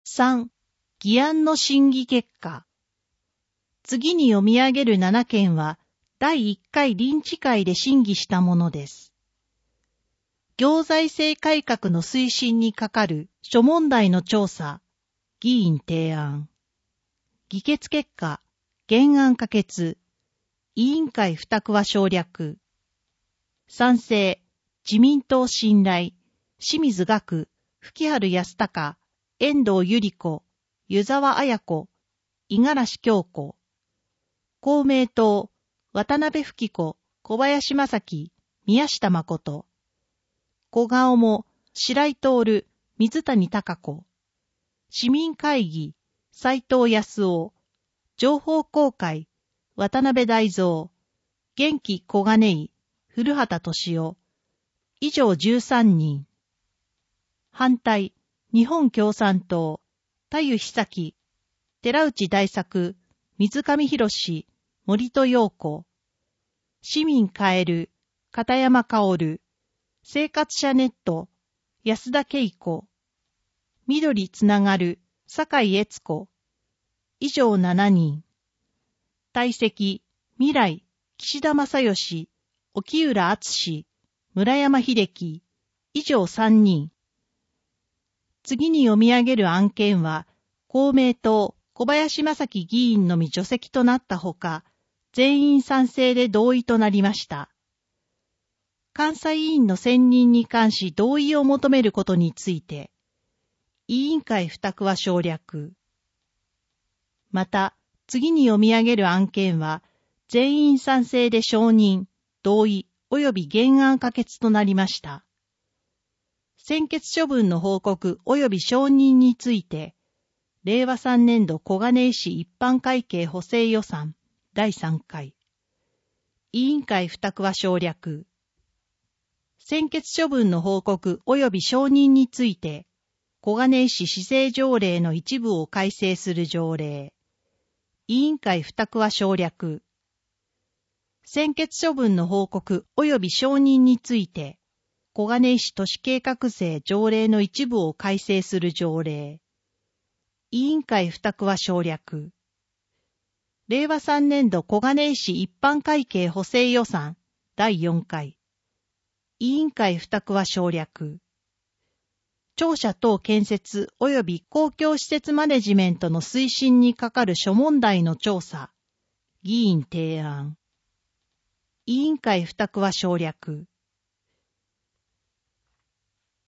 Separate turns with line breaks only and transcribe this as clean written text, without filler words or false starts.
3、議案の審議結果。次に読み上げる7件は、第1回臨時会で審議したものです。行財政改革の推進にかかる諸問題の調査、議員提案。議決結果、原案可決。委員会付託は省略。賛成、自民党信頼、清水岳、吹原康隆、遠藤百合子、湯沢綾子、五十嵐京子。公明党、渡辺富貴子、小林正樹、宮下誠。小顔も、白井徹、水谷貴子。市民会議、斉藤康夫。情報公開、渡辺大蔵。元気小金井、古畑敏夫。以上13人。反対、日本共産党、田湯久樹、寺内大作、水上博史、森戸陽子。市民変える、片山薫。生活者ネット、安田恵子。緑つながる、酒井悦子。以上7人。退席、未来、岸田正義、沖浦敦、村山秀樹。以上3人。次に読み上げる案件は、公明党、小林正樹議員のみ除籍となったほか、全員賛成で同意となりました。監査委員の選任に関し同意を求めることについて、委員会付託は省略。また、次に読み上げる案件は、全員賛成で承認、同意及び原案可決となりました。専決処分の報告及び承認について、令和3年度小金井市一般会計補正予算第3回。委員会付託は省略。専決処分の報告及び承認について、小金井市市政条例の一部を改正する条例。委員会付託は省略。専決処分の報告及び承認について、小金井市都市計画税条例の一部を改正する条例。委員会付託は省略。令和3年度小金井市一般会計補正予算第4回。委員会付託は省略。庁舎等建設及び公共施設マネジメントの推進にかかる諸問題の調査。議員提案。委員会付託は省略。